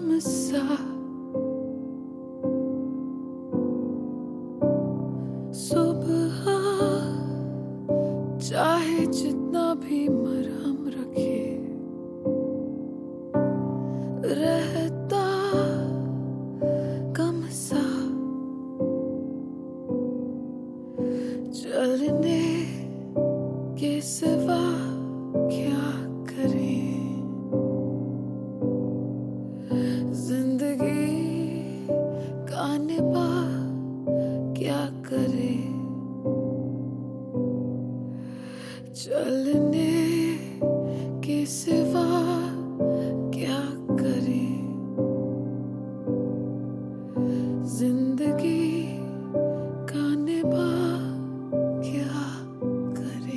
गम सा सुबह चाहे जितना भी मरहम रखे रहता गम सा चलने के सिवा क्या करें। जिंदगी का निभा क्या करे। चलने के सिवा क्या करे। जिंदगी का निभा क्या करे।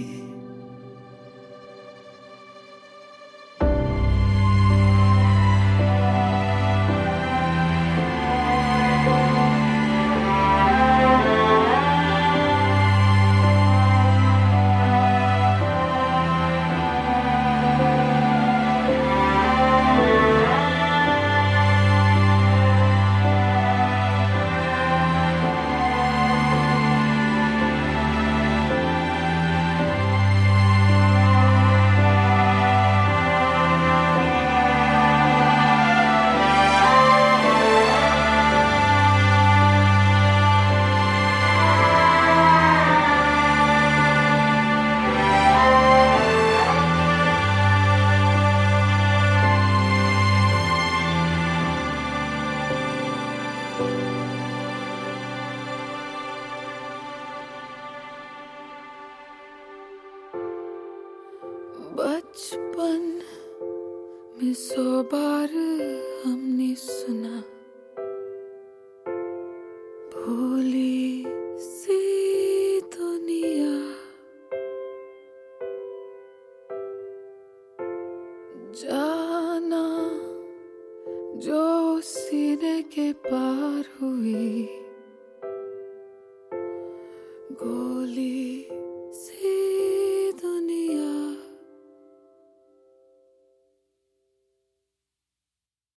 बचपन में 100 बार हमने सुना भोली सी दुनिया जाना जो सीने के पार हुई गोली